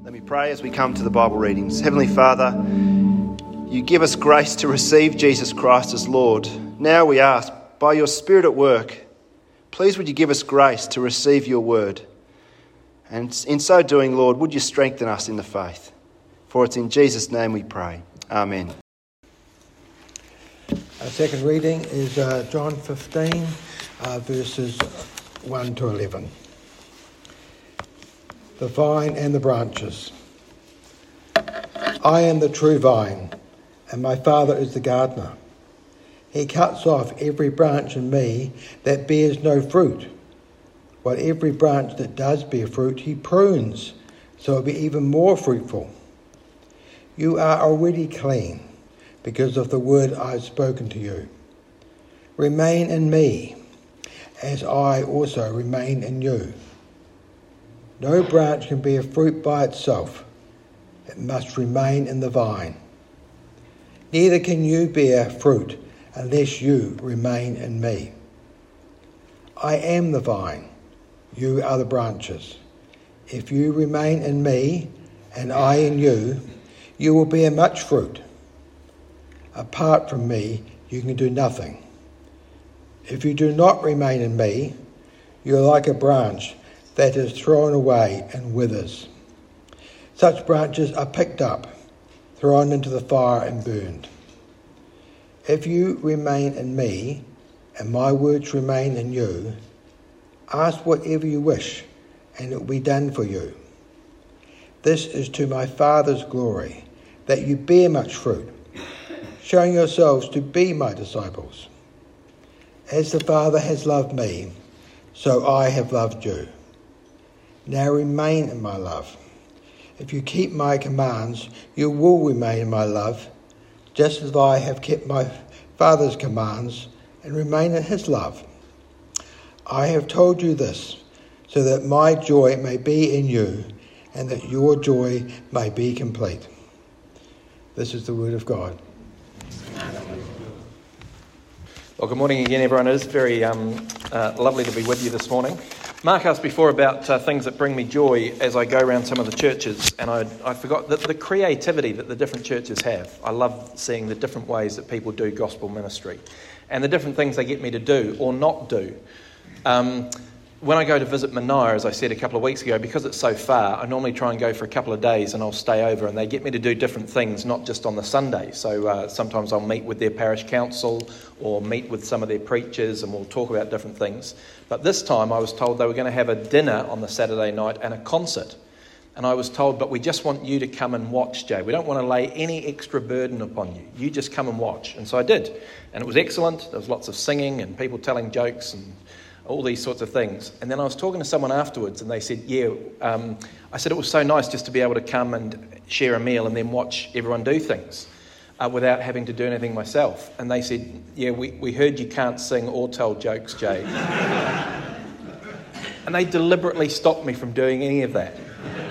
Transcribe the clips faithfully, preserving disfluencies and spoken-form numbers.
Let me pray as we come to the Bible readings. Heavenly Father, you give us grace to receive Jesus Christ as Lord. Now we ask, by your Spirit at work, please would you give us grace to receive your word. And in so doing, Lord, would you strengthen us in the faith. For it's in Jesus' name we pray. Amen. Our second reading is uh, John fifteen, uh, verses one to eleven. The vine and the branches. I am the true vine, and my Father is the gardener. He cuts off every branch in me that bears no fruit, while every branch that does bear fruit he prunes, so it will be even more fruitful. You are already clean, because of the word I have spoken to you. Remain in me, as I also remain in you. No branch can bear fruit by itself. It must remain in the vine. Neither can you bear fruit unless you remain in me. I am the vine. You are the branches. If you remain in me and I in you, you will bear much fruit. Apart from me, you can do nothing. If you do not remain in me, you are like a branch that is thrown away and withers. Such branches are picked up, thrown into the fire and burned. If you remain in me, and my words remain in you, ask whatever you wish, and it will be done for you. This is to my Father's glory, that you bear much fruit, showing yourselves to be my disciples. As the Father has loved me, so I have loved you. Now remain in my love. If you keep my commands, you will remain in my love, just as I have kept my Father's commands and remain in his love. I have told you this, so that my joy may be in you, and that your joy may be complete. This is the word of God. Well, good morning again, everyone. It is very um, uh, lovely to be with you this morning. Mark asked before about uh, things that bring me joy as I go around some of the churches, and I, I forgot that the creativity that the different churches have. I love seeing the different ways that people do gospel ministry and the different things they get me to do or not do. Um, when I go to visit Manaia, as I said a couple of weeks ago, because it's so far, I normally try and go for a couple of days and I'll stay over, and they get me to do different things, not just on the Sunday. So uh, sometimes I'll meet with their parish council or meet with some of their preachers, and we'll talk about different things. But this time I was told they were going to have a dinner on the Saturday night and a concert. And I was told, but we just want you to come and watch, Jay. We don't want to lay any extra burden upon you. You just come and watch. And so I did. And it was excellent. There was lots of singing and people telling jokes and all these sorts of things. And then I was talking to someone afterwards, and they said, yeah, um, I said it was so nice just to be able to come and share a meal and then watch everyone do things uh, without having to do anything myself. And they said, yeah, we, we heard you can't sing or tell jokes, Jay. And they deliberately stopped me from doing any of that.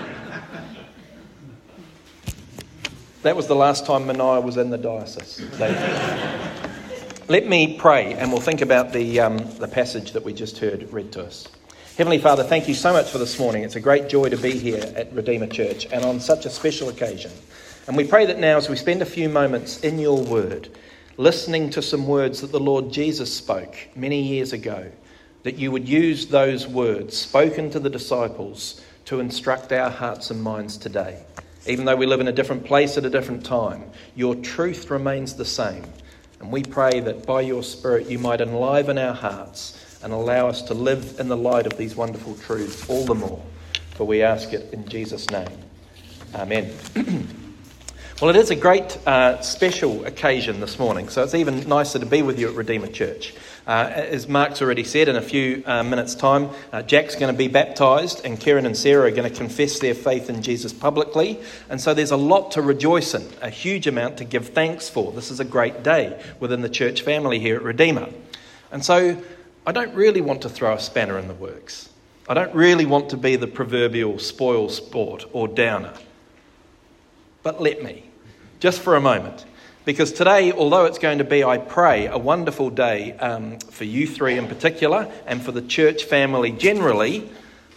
That was the last time Manaia was in the diocese. They, Let me pray, and we'll think about the um, the passage that we just heard read to us. Heavenly Father, thank you so much for this morning. It's a great joy to be here at Redeemer Church and on such a special occasion. And we pray that now, as we spend a few moments in your word, listening to some words that the Lord Jesus spoke many years ago, that you would use those words spoken to the disciples to instruct our hearts and minds today. Even though we live in a different place at a different time, your truth remains the same. And we pray that by your Spirit you might enliven our hearts and allow us to live in the light of these wonderful truths all the more. For we ask it in Jesus' name. Amen. Well, it is a great uh, special occasion this morning, so it's even nicer to be with you at Redeemer Church. Uh, as Mark's already said, in a few uh, minutes' time, uh, Jack's going to be baptised, and Kieran and Sarah are going to confess their faith in Jesus publicly. And so there's a lot to rejoice in, a huge amount to give thanks for. This is a great day within the church family here at Redeemer. And so I don't really want to throw a spanner in the works. I don't really want to be the proverbial spoil sport or downer. But let me, just for a moment. Because today, although it's going to be, I pray, a wonderful day um, for you three in particular and for the church family generally,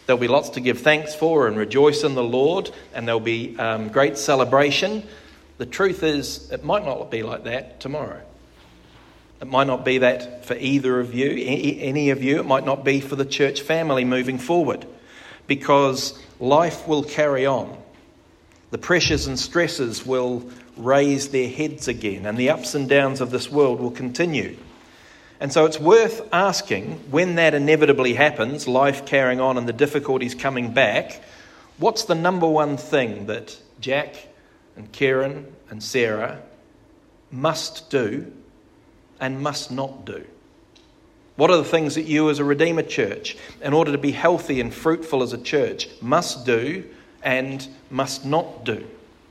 There'll be lots to give thanks for and rejoice in the Lord, and there'll be um, great celebration. The truth is, it might not be like that tomorrow. It might not be that for either of you, any of you. It might not be for the church family moving forward, because life will carry on. The pressures and stresses will raise their heads again, and the ups and downs of this world will continue. And so it's worth asking, when that inevitably happens, life carrying on and the difficulties coming back, what's the number one thing that Jack and Karen and Sarah must do and must not do? What are the things that you as a Redeemer church, in order to be healthy and fruitful as a church, must do and must not do?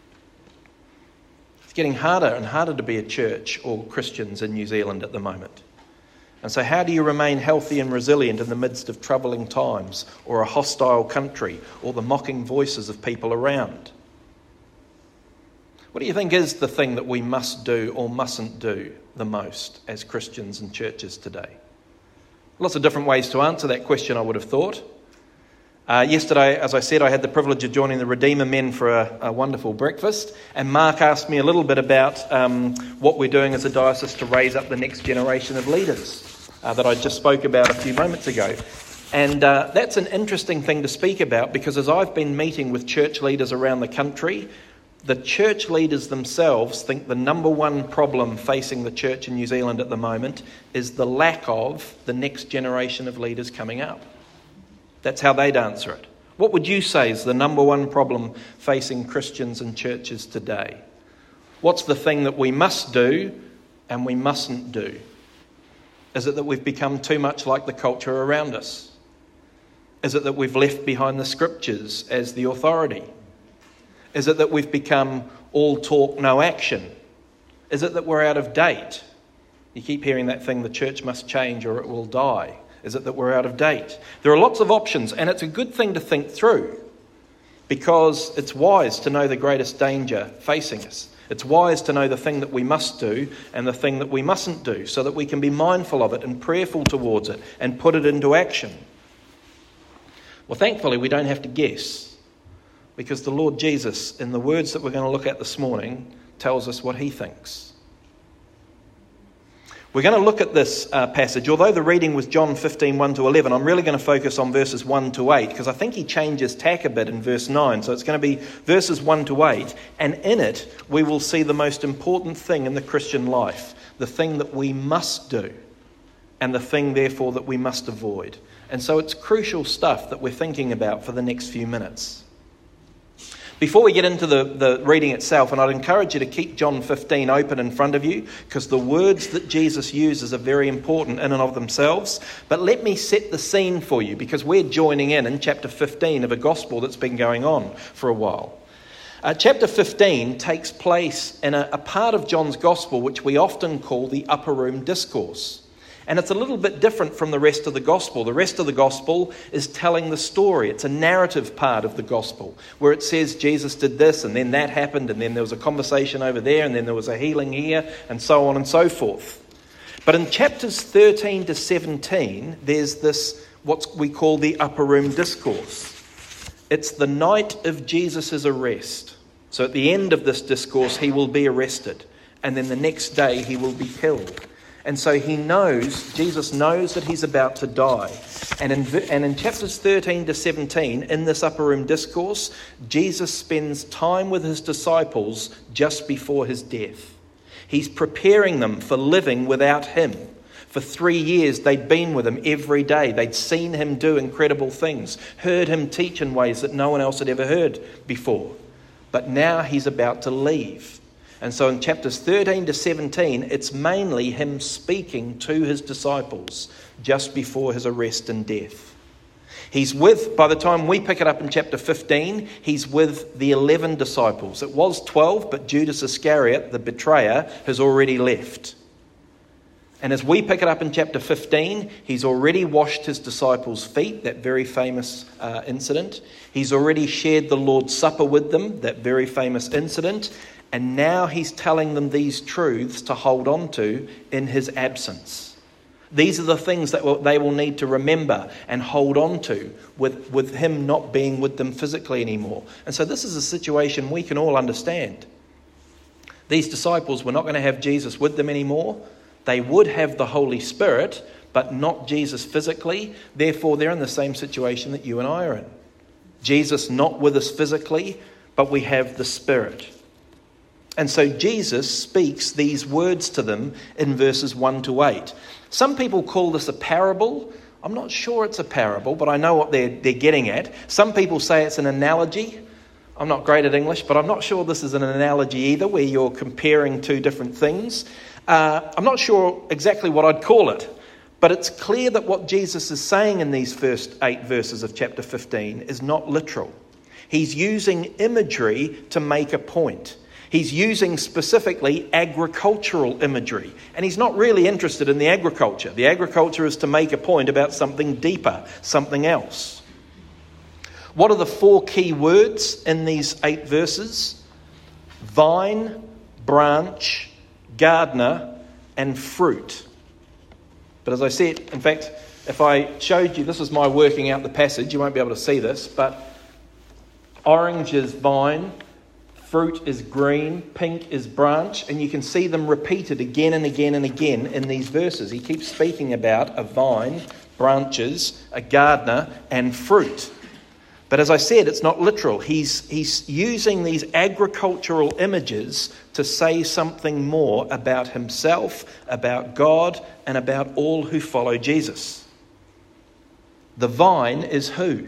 It's getting harder and harder to be a church or Christians in New Zealand at the moment. And so how do you remain healthy and resilient in the midst of troubling times, or a hostile country, or the mocking voices of people around? What do you think is the thing that we must do or mustn't do the most as Christians and churches today? Lots of different ways to answer that question, I would have thought. Uh, yesterday, as I said, I had the privilege of joining the Redeemer men for a, a wonderful breakfast, and Mark asked me a little bit about um, what we're doing as a diocese to raise up the next generation of leaders uh, that I just spoke about a few moments ago. And uh, that's an interesting thing to speak about, because as I've been meeting with church leaders around the country, the church leaders themselves think the number one problem facing the church in New Zealand at the moment is the lack of the next generation of leaders coming up. That's how they'd answer it. What would you say is the number one problem facing Christians and churches today? What's the thing that we must do and we mustn't do? Is it that we've become too much like the culture around us? Is it that we've left behind the scriptures as the authority? Is it that we've become all talk, no action? Is it that we're out of date? You keep hearing that thing, the church must change or it will die. Is it that we're out of date? There are lots of options, and it's a good thing to think through, because it's wise to know the greatest danger facing us. It's wise to know the thing that we must do and the thing that we mustn't do, so that we can be mindful of it and prayerful towards it and put it into action. Well, thankfully, we don't have to guess, because the Lord Jesus, in the words that we're going to look at this morning, tells us what he thinks. We're going to look at this uh, passage. Although the reading was John fifteen, one to eleven, I'm really going to focus on verses one to eight, because I think he changes tack a bit in verse nine. So it's going to be verses one to eight, and in it we will see the most important thing in the Christian life, the thing that we must do, and the thing, therefore, that we must avoid. And so it's crucial stuff that we're thinking about for the next few minutes. Before we get into the, the reading itself, and I'd encourage you to keep John fifteen open in front of you, because the words that Jesus uses are very important in and of themselves. But let me set the scene for you, because we're joining in in chapter fifteen of a gospel that's been going on for a while. Uh, chapter fifteen takes place in a, a part of John's gospel which we often call the upper room discourse. And it's a little bit different from the rest of the gospel. The rest of the gospel is telling the story. It's a narrative part of the gospel, where it says Jesus did this, and then that happened, and then there was a conversation over there, and then there was a healing here, and so on and so forth. But in chapters thirteen to seventeen, there's this, what we call the upper room discourse. It's the night of Jesus' arrest. So at the end of this discourse, he will be arrested, and then the next day he will be killed. And so he knows, Jesus knows that he's about to die. And in, and in chapters thirteen to seventeen, in this upper room discourse, Jesus spends time with his disciples just before his death. He's preparing them for living without him. For three years, they'd been with him every day. They'd seen him do incredible things, heard him teach in ways that no one else had ever heard before. But now he's about to leave. And so in chapters thirteen to seventeen, it's mainly him speaking to his disciples just before his arrest and death. He's with, by the time we pick it up in chapter fifteen, he's with the eleven disciples. It was twelve, but Judas Iscariot, the betrayer, has already left. And as we pick it up in chapter fifteen, he's already washed his disciples' feet, that very famous uh, incident. He's already shared the Lord's Supper with them, that very famous incident. And now he's telling them these truths to hold on to in his absence. These are the things that will, they will need to remember and hold on to with, with him not being with them physically anymore. And so this is a situation we can all understand. These disciples were not going to have Jesus with them anymore. They would have the Holy Spirit, but not Jesus physically. Therefore, they're in the same situation that you and I are in. Jesus not with us physically, but we have the Spirit. And so Jesus speaks these words to them in verses one to eight. Some people call this a parable. I'm not sure it's a parable, but I know what they're, they're getting at. Some people say it's an analogy. I'm not great at English, but I'm not sure this is an analogy either, where you're comparing two different things. Uh, I'm not sure exactly what I'd call it. But it's clear that what Jesus is saying in these first eight verses of chapter fifteen is not literal. He's using imagery to make a point. He's using specifically agricultural imagery. And he's not really interested in the agriculture. The agriculture is to make a point about something deeper, something else. What are the four key words in these eight verses? Vine, branch, gardener, and fruit. But as I said, in fact, if I showed you, this is my working out the passage, you won't be able to see this, but orange is vine, fruit is green, pink is branch, and you can see them repeated again and again and again in these verses. He keeps speaking about a vine, branches, a gardener, and fruit. But as I said, it's not literal. He's, he's using these agricultural images to say something more about himself, about God, and about all who follow Jesus. The vine is who?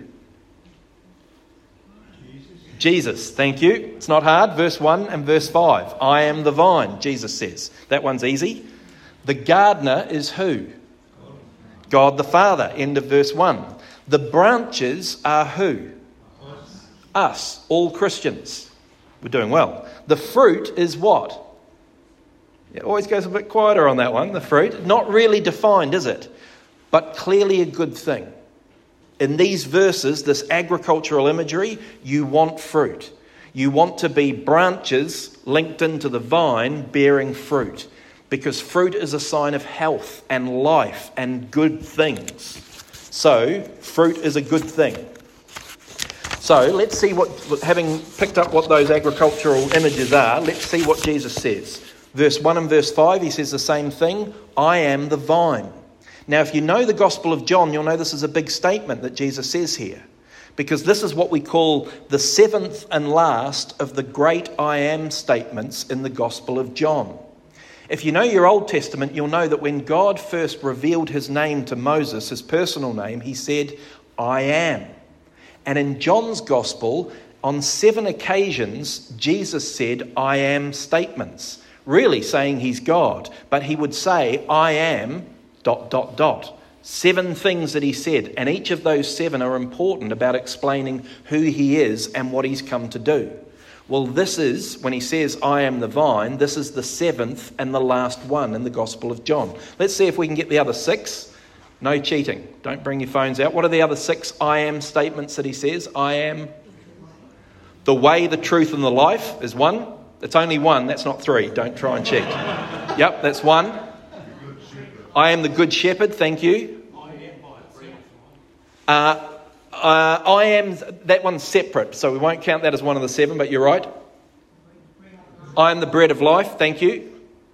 Jesus. Jesus, thank you. It's not hard. Verse one and verse five. I am the vine, Jesus says. That one's easy. The gardener is who? God the Father, end of verse one. The branches are who? Us. Us, all Christians. We're doing well. The fruit is what? It always goes a bit quieter on that one, the fruit. Not really defined, is it? But clearly a good thing. In these verses, this agricultural imagery, you want fruit. You want to be branches linked into the vine bearing fruit. Because fruit is a sign of health and life and good things. So, fruit is a good thing. So, let's see what, having picked up what those agricultural images are, let's see what Jesus says. Verse one and verse five, he says the same thing. I am the vine. Now, if you know the Gospel of John, you'll know this is a big statement that Jesus says here. Because this is what we call the seventh and last of the great I am statements in the Gospel of John. If you know your Old Testament, you'll know that when God first revealed his name to Moses, his personal name, he said, I am. And in John's Gospel, on seven occasions, Jesus said, I am statements, really saying he's God. But he would say, I am, dot, dot, dot. Seven things that he said, and each of those seven are important about explaining who he is and what he's come to do. Well, this is, when he says, I am the vine, this is the seventh and the last one in the Gospel of John. Let's see if we can get the other six. No cheating. Don't bring your phones out. What are the other six I am statements that he says? I am the way, the truth, and the life is one. It's only one. That's not three. Don't try and cheat. Yep, that's one. I am the good shepherd. Thank you. Uh, uh, I am, that one's separate, so we won't count that as one of the seven, but you're right. I am the bread of life. Thank you.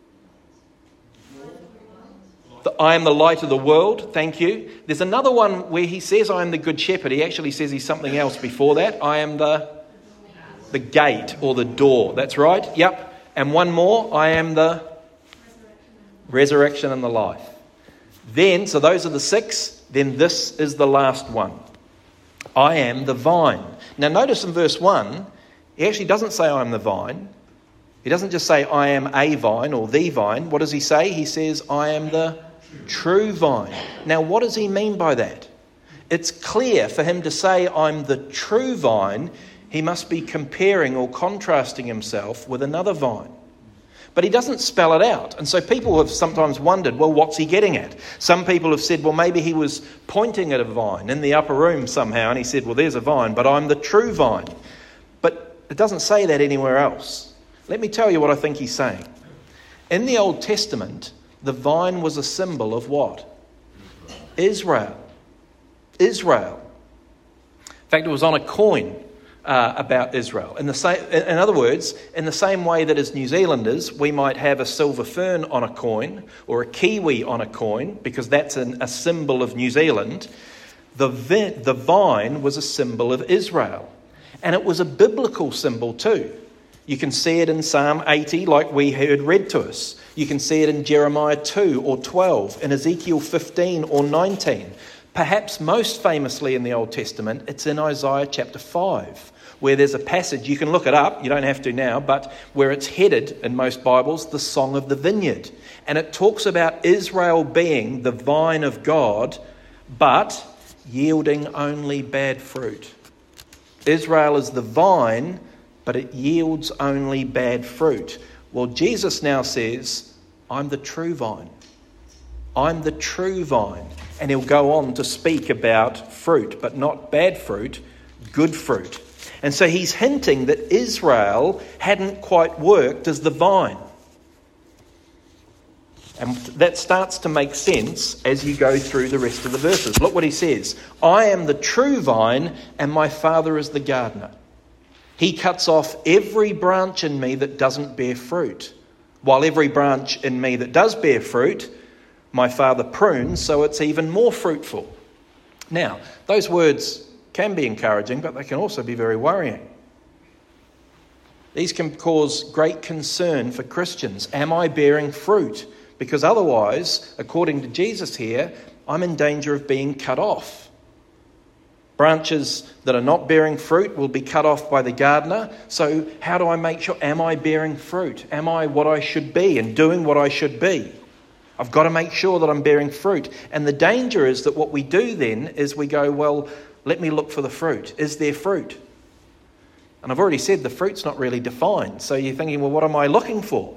The, I am the light of the world. Thank you. There's another one where he says I am the good shepherd. He actually says he's something else before that. I am the the gate or the door. That's right. Yep. And one more. I am the resurrection and the life. Then, so those are the six. Then this is the last one. I am the vine. Now notice in verse one, he actually doesn't say I am the vine. He doesn't just say I am a vine or the vine. What does he say? He says I am the true vine. Now what does he mean by that? It's clear for him to say I'm the true vine, he must be comparing or contrasting himself with another vine. But he doesn't spell it out. And so people have sometimes wondered, well, what's he getting at? Some people have said, well, maybe he was pointing at a vine in the upper room somehow. And he said, well, there's a vine, but I'm the true vine. But it doesn't say that anywhere else. Let me tell you what I think he's saying. In the Old Testament, the vine was a symbol of what? Israel. Israel. In fact, it was on a coin uh, about Israel. In the same, in other words, in the same way that as New Zealanders, we might have a silver fern on a coin or a kiwi on a coin, because that's an, a symbol of New Zealand. The, vi- the vine was a symbol of Israel. And it was a biblical symbol too. You can see it in Psalm eighty, like we heard read to us. You can see it in Jeremiah two or twelve, in Ezekiel fifteen or nineteen. Perhaps most famously in the Old Testament, it's in Isaiah chapter five, where there's a passage, you can look it up, you don't have to now, but where it's headed in most Bibles, the Song of the Vineyard. And it talks about Israel being the vine of God, but yielding only bad fruit. Israel is the vine, but it yields only bad fruit. Well, Jesus now says, I'm the true vine. I'm the true vine. And he'll go on to speak about fruit, but not bad fruit, good fruit. And so he's hinting that Israel hadn't quite worked as the vine. And that starts to make sense as you go through the rest of the verses. Look what he says. I am the true vine, and my Father is the gardener. He cuts off every branch in me that doesn't bear fruit, while every branch in me that does bear fruit, my Father prunes so it's even more fruitful. Now, those words can be encouraging, but they can also be very worrying. These can cause great concern for Christians. Am I bearing fruit? Because otherwise, according to Jesus here, I'm in danger of being cut off. Branches that are not bearing fruit will be cut off by the gardener. So how do I make sure, am I bearing fruit? Am I what I should be and doing what I should be? I've got to make sure that I'm bearing fruit. And the danger is that what we do then is we go, well, let me look for the fruit. Is there fruit? And I've already said the fruit's not really defined. So you're thinking, well, what am I looking for?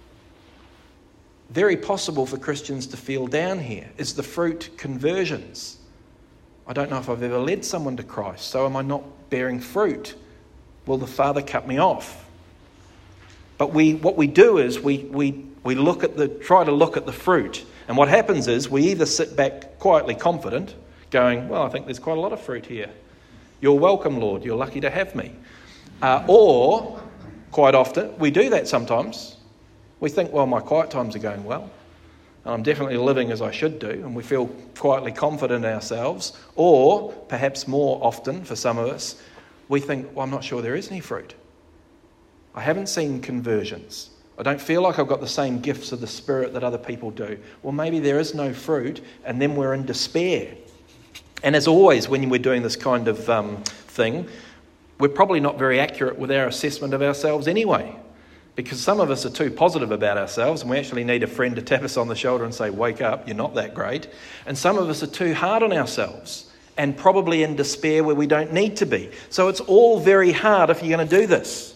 Very possible for Christians to feel down here. Is the fruit conversions? I don't know if I've ever led someone to Christ, so am I not bearing fruit? Will the Father cut me off? But we, what we do is we we we look at the try to look at the fruit, and what happens is we either sit back quietly confident, going, "Well, I think there's quite a lot of fruit here. You're welcome, Lord. You're lucky to have me," uh, or quite often we do that sometimes. We think, "Well, my quiet times are going well. I'm definitely living as I should do," and we feel quietly confident in ourselves. Or, perhaps more often for some of us, we think, well, I'm not sure there is any fruit. I haven't seen conversions. I don't feel like I've got the same gifts of the Spirit that other people do. Well, maybe there is no fruit, and then we're in despair. And as always, when we're doing this kind of um, thing, we're probably not very accurate with our assessment of ourselves anyway. Because some of us are too positive about ourselves and we actually need a friend to tap us on the shoulder and say, wake up, you're not that great. And some of us are too hard on ourselves and probably in despair where we don't need to be. So it's all very hard if you're going to do this.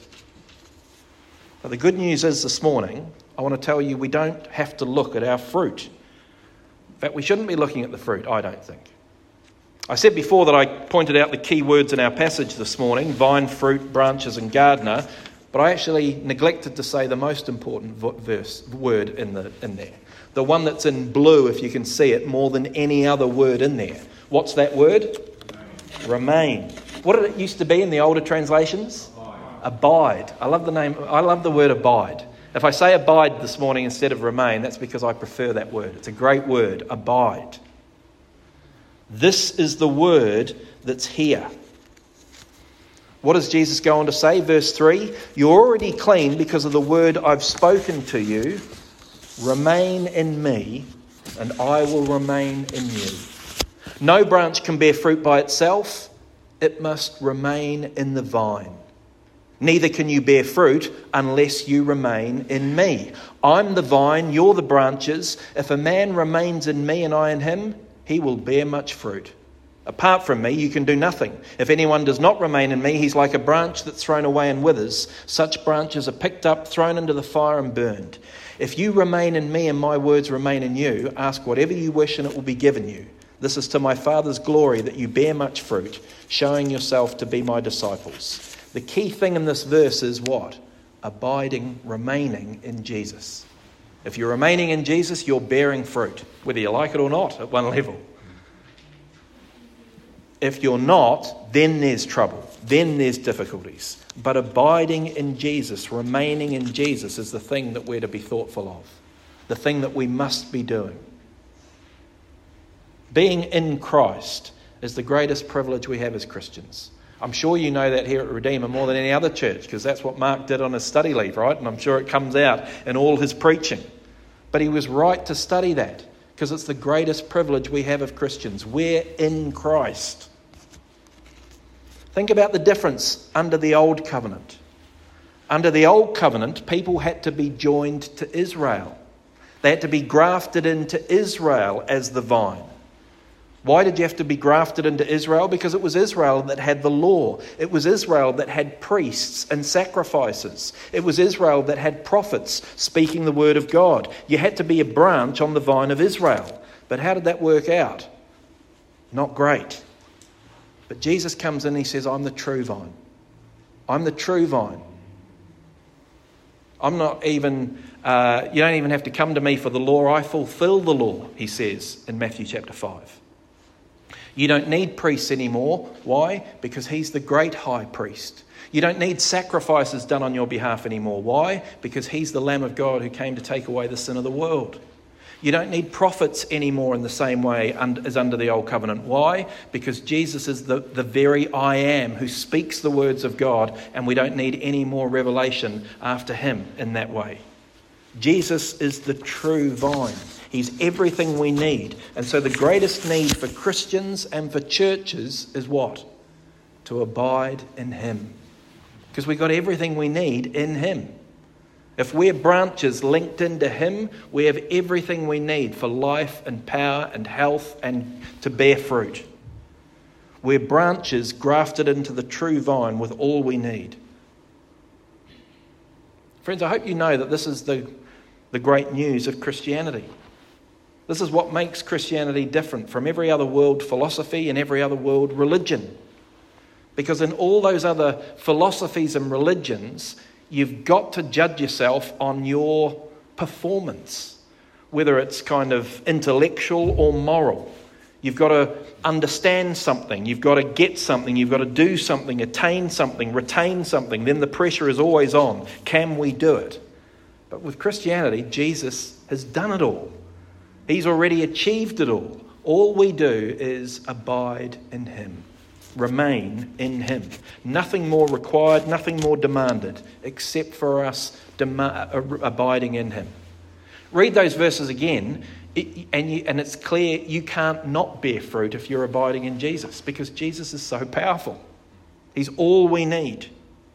But the good news is this morning, I want to tell you we don't have to look at our fruit. In fact, we shouldn't be looking at the fruit, I don't think. I said before that I pointed out the key words in our passage this morning, vine, fruit, branches and gardener. But I actually neglected to say the most important verse word in the in there. The one that's in blue, if you can see it, more than any other word in there. What's that word? Remain. Remain. What did it used to be in the older translations? Abide. Abide. I love the name. I love the word abide. If I say abide this morning instead of remain, that's because I prefer that word. It's a great word. Abide. This is the word that's here. What does Jesus go on to say? Verse three, you're already clean because of the word I've spoken to you. Remain in me and I will remain in you. No branch can bear fruit by itself. It must remain in the vine. Neither can you bear fruit unless you remain in me. I'm the vine, you're the branches. If a man remains in me and I in him, he will bear much fruit. Apart from me, you can do nothing. If anyone does not remain in me, he's like a branch that's thrown away and withers. Such branches are picked up, thrown into the fire and burned. If you remain in me and my words remain in you, ask whatever you wish and it will be given you. This is to my Father's glory that you bear much fruit, showing yourself to be my disciples. The key thing in this verse is what? Abiding, remaining in Jesus. If you're remaining in Jesus, you're bearing fruit, whether you like it or not at one level. If you're not, then there's trouble. Then there's difficulties. But abiding in Jesus, remaining in Jesus is the thing that we're to be thoughtful of. The thing that we must be doing. Being in Christ is the greatest privilege we have as Christians. I'm sure you know that here at Redeemer more than any other church, because that's what Mark did on his study leave, right? And I'm sure it comes out in all his preaching. But he was right to study that, because it's the greatest privilege we have of Christians. We're in Christ. Think about the difference under the old covenant. Under the old covenant, people had to be joined to Israel. They had to be grafted into Israel as the vine. Why did you have to be grafted into Israel? Because it was Israel that had the law. It was Israel that had priests and sacrifices. It was Israel that had prophets speaking the word of God. You had to be a branch on the vine of Israel. But how did that work out? Not great. But Jesus comes in and he says, I'm the true vine. I'm the true vine. I'm not even, uh, you don't even have to come to me for the law. I fulfill the law, he says in Matthew chapter five. You don't need priests anymore. Why? Because he's the great high priest. You don't need sacrifices done on your behalf anymore. Why? Because he's the Lamb of God who came to take away the sin of the world. You don't need prophets anymore in the same way as under the old covenant. Why? Because Jesus is the, the very I am who speaks the words of God, and we don't need any more revelation after him in that way. Jesus is the true vine. He's everything we need. And so the greatest need for Christians and for churches is what? To abide in him. Because we've got everything we need in him. If we're branches linked into him, we have everything we need for life and power and health and to bear fruit. We're branches grafted into the true vine with all we need. Friends, I hope you know that this is the, the great news of Christianity. This is what makes Christianity different from every other world philosophy and every other world religion. Because in all those other philosophies and religions, you've got to judge yourself on your performance, whether it's kind of intellectual or moral. You've got to understand something, you've got to get something, you've got to do something, attain something, retain something. Then the pressure is always on. Can we do it? But with Christianity, Jesus has done it all. He's already achieved it all. All we do is abide in him. Remain in him. Nothing more required, nothing more demanded, except for us dem- abiding in him. Read those verses again, and, you, and it's clear you can't not bear fruit if you're abiding in Jesus, because Jesus is so powerful. He's all we need.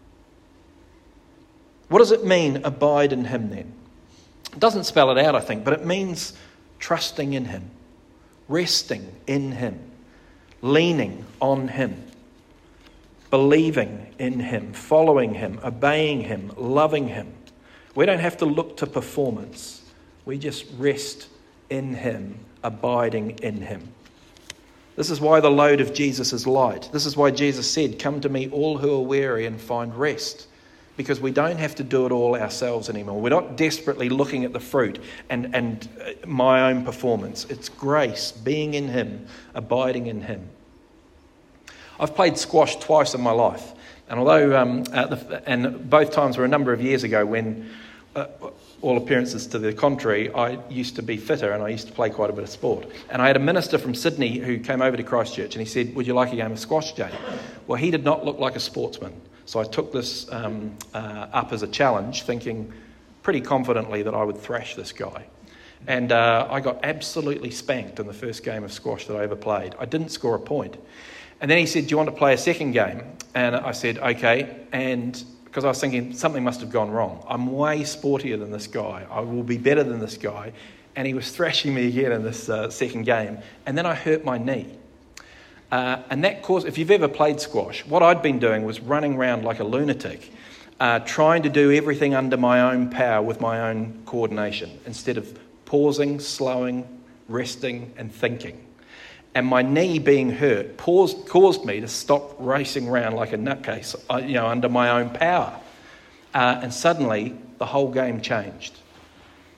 What does it mean, abide in him then? It doesn't spell it out, I think, but it means trusting in him, resting in him, leaning on him, believing in him, following him, obeying him, loving him. We don't have to look to performance. We just rest in him, abiding in him. This is why the load of Jesus is light. This is why Jesus said, come to me all who are weary and find rest. Because we don't have to do it all ourselves anymore. We're not desperately looking at the fruit and, and my own performance. It's grace, being in him, abiding in him. I've played squash twice in my life. And although, um, uh, the, and both times were a number of years ago when, uh, all appearances to the contrary, I used to be fitter and I used to play quite a bit of sport. And I had a minister from Sydney who came over to Christchurch and he said, would you like a game of squash, Jay? Well, he did not look like a sportsman. So I took this um, uh, up as a challenge, thinking pretty confidently that I would thrash this guy. And uh, I got absolutely spanked in the first game of squash that I ever played. I didn't score a point. And then he said, do you want to play a second game? And I said, okay. And because I was thinking something must have gone wrong. I'm way sportier than this guy. I will be better than this guy. And he was thrashing me again in this uh, second game. And then I hurt my knee. Uh, and that caused, if you've ever played squash, what I'd been doing was running around like a lunatic, uh, trying to do everything under my own power with my own coordination, instead of pausing, slowing, resting and thinking. And my knee being hurt paused, caused me to stop racing around like a nutcase, uh, you know, under my own power. Uh, and suddenly the whole game changed.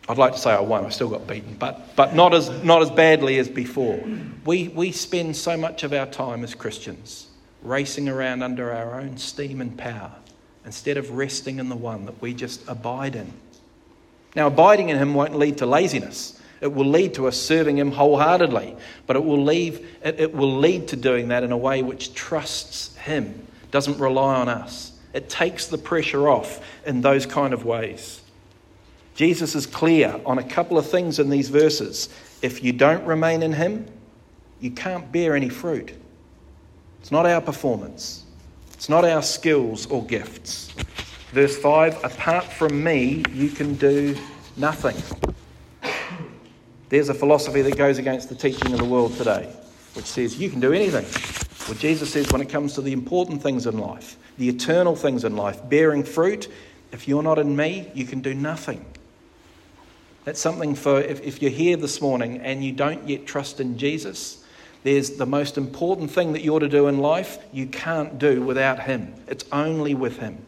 I'd like to say I won. I still got beaten, but but not as not as badly as before. We we spend so much of our time as Christians racing around under our own steam and power instead of resting in the one that we just abide in. Now, abiding in him won't lead to laziness. It will lead to us serving him wholeheartedly, but it will leave it, it will lead to doing that in a way which trusts him, doesn't rely on us. It takes the pressure off in those kind of ways. Jesus is clear on a couple of things in these verses. If you don't remain in him, you can't bear any fruit. It's not our performance. It's not our skills or gifts. Verse five, apart from me, you can do nothing. There's a philosophy that goes against the teaching of the world today, which says you can do anything. Well, Jesus says when it comes to the important things in life, the eternal things in life, bearing fruit, if you're not in me, you can do nothing. That's something for, if, if you're here this morning and you don't yet trust in Jesus, there's the most important thing that you're to do in life, you can't do without him. It's only with him.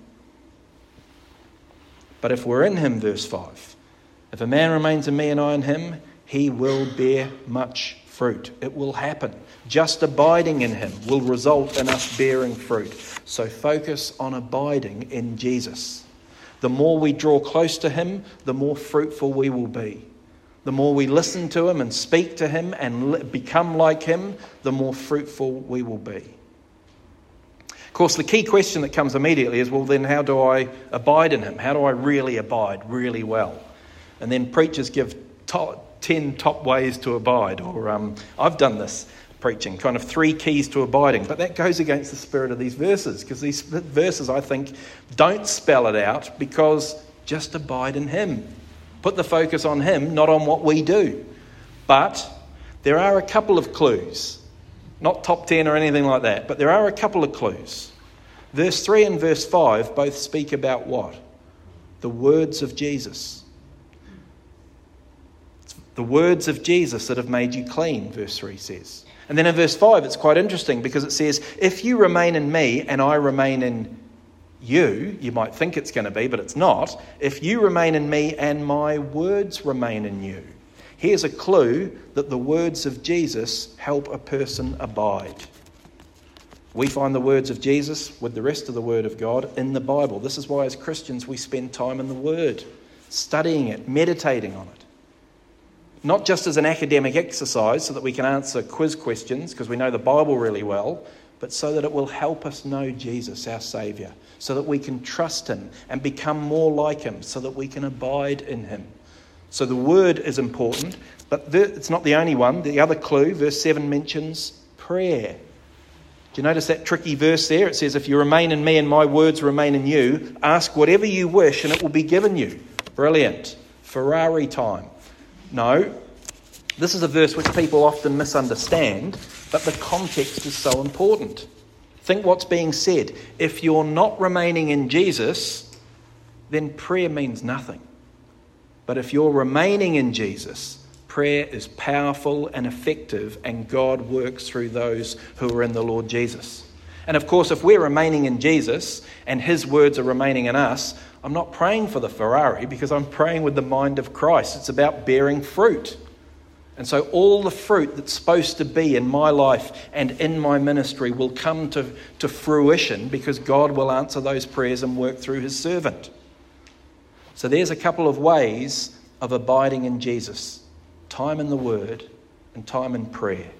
But if we're in him, verse five, if a man remains in me and I in him, he will bear much fruit. It will happen. Just abiding in him will result in us bearing fruit. So focus on abiding in Jesus. The more we draw close to him, the more fruitful we will be. The more we listen to him and speak to him and become like him, the more fruitful we will be. Of course, the key question that comes immediately is, well, then how do I abide in him? How do I really abide really well? And then preachers give top, ten top ways to abide. Or um, I've done this preaching, kind of three keys to abiding. But that goes against the spirit of these verses, because these verses, I think, don't spell it out, because just abide in him. Put the focus on him, not on what we do. But there are a couple of clues. Not top ten or anything like that, but there are a couple of clues. Verse three and verse five both speak about what? The words of Jesus. It's the words of Jesus that have made you clean, verse three says. And then in verse five, it's quite interesting because it says, if you remain in me and I remain in you, you might think it's going to be, but it's not. If you remain in me and my words remain in you. Here's a clue that the words of Jesus help a person abide. We find the words of Jesus with the rest of the Word of God in the Bible. This is why as Christians we spend time in the Word, studying it, meditating on it. Not just as an academic exercise so that we can answer quiz questions because we know the Bible really well, but so that it will help us know Jesus, our Saviour, so that we can trust him and become more like him, so that we can abide in him. So the word is important, but it's not the only one. The other clue, verse seven, mentions prayer. Do you notice that tricky verse there? It says, if you remain in me and my words remain in you, ask whatever you wish and it will be given you. Brilliant. Ferrari time. No, this is a verse which people often misunderstand, but the context is so important. Think what's being said. If you're not remaining in Jesus, then prayer means nothing. But if you're remaining in Jesus, prayer is powerful and effective, and God works through those who are in the Lord Jesus. And of course, if we're remaining in Jesus and his words are remaining in us, I'm not praying for the Ferrari because I'm praying with the mind of Christ. It's about bearing fruit. And so all the fruit that's supposed to be in my life and in my ministry will come to, to fruition because God will answer those prayers and work through his servant. So there's a couple of ways of abiding in Jesus. Time in the Word and time in prayer.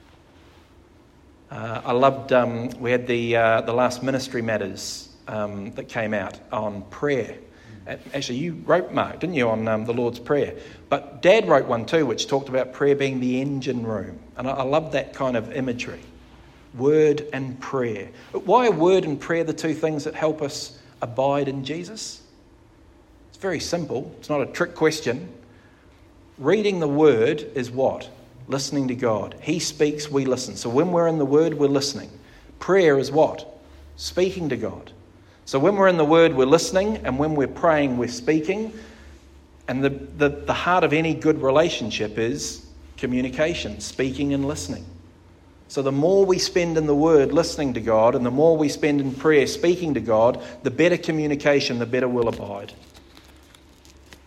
Uh, I loved, um, we had the uh, the last Ministry Matters um, that came out on prayer. Actually, you wrote, Mark, didn't you, on um, the Lord's Prayer? But Dad wrote one too, which talked about prayer being the engine room. And I, I love that kind of imagery. Word and prayer. But why are word and prayer the two things that help us abide in Jesus? It's very simple. It's not a trick question. Reading the Word is what? Listening to God. He speaks, we listen. So when we're in the Word, we're listening. Prayer is what? Speaking to God. So when we're in the Word, we're listening, and when we're praying, we're speaking. And the, the, the heart of any good relationship is communication, speaking and listening. So the more we spend in the Word listening to God, and the more we spend in prayer speaking to God, the better communication, the better we'll abide.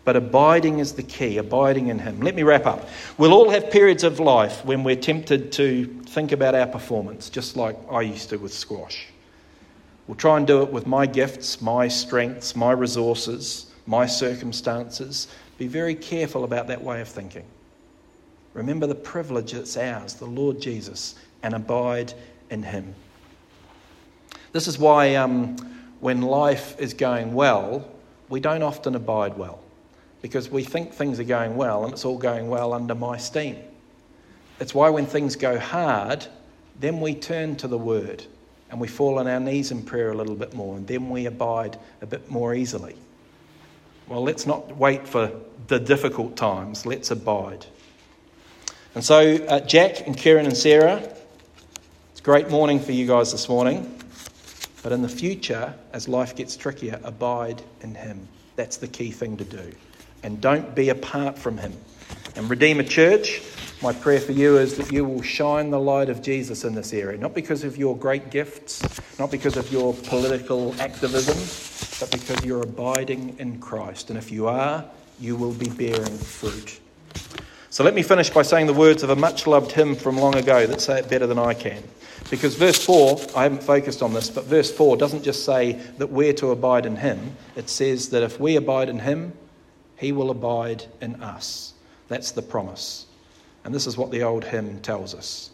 But abiding is the key, abiding in him. Let me wrap up. We'll all have periods of life when we're tempted to think about our performance, just like I used to with squash. We'll try and do it with my gifts, my strengths, my resources, my circumstances. Be very careful about that way of thinking. Remember the privilege that's ours, the Lord Jesus, and abide in him. This is why um, when life is going well, we don't often abide well. Because we think things are going well and it's all going well under my steam. It's why when things go hard, then we turn to the word and we fall on our knees in prayer a little bit more, and then we abide a bit more easily. Well, let's not wait for the difficult times. Let's abide. And so uh, Jack and Kieran and Sarah, it's a great morning for you guys this morning. But in the future, as life gets trickier, abide in him. That's the key thing to do. And don't be apart from him. And Redeemer Church, my prayer for you is that you will shine the light of Jesus in this area. Not because of your great gifts, not because of your political activism, but because you're abiding in Christ. And if you are, you will be bearing fruit. So let me finish by saying the words of a much-loved hymn from long ago that say it better than I can. Because verse four, I haven't focused on this, but verse four doesn't just say that we're to abide in him. It says that if we abide in him, he will abide in us. That's the promise. And this is what the old hymn tells us.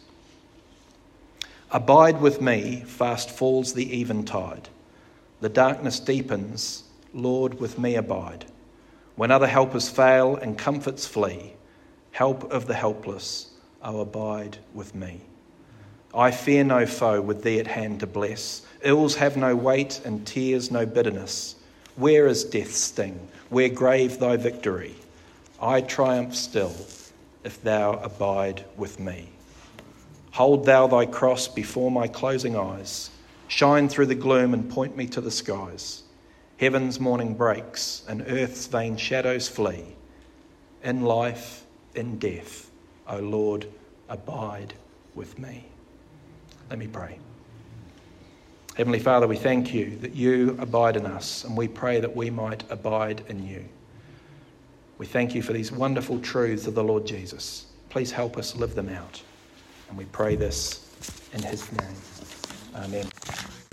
Abide with me, fast falls the eventide. The darkness deepens, Lord, with me abide. When other helpers fail and comforts flee, help of the helpless, oh, abide with me. I fear no foe with thee at hand to bless. Ills have no weight and tears no bitterness. Where is death's sting? Where grave thy victory? I triumph still if thou abide with me. Hold thou thy cross before my closing eyes. Shine through the gloom and point me to the skies. Heaven's morning breaks and earth's vain shadows flee. In life, in death, O Lord, abide with me. Let me pray. Heavenly Father, we thank you that you abide in us, and we pray that we might abide in you. We thank you for these wonderful truths of the Lord Jesus. Please help us live them out. And we pray this in his name. Amen.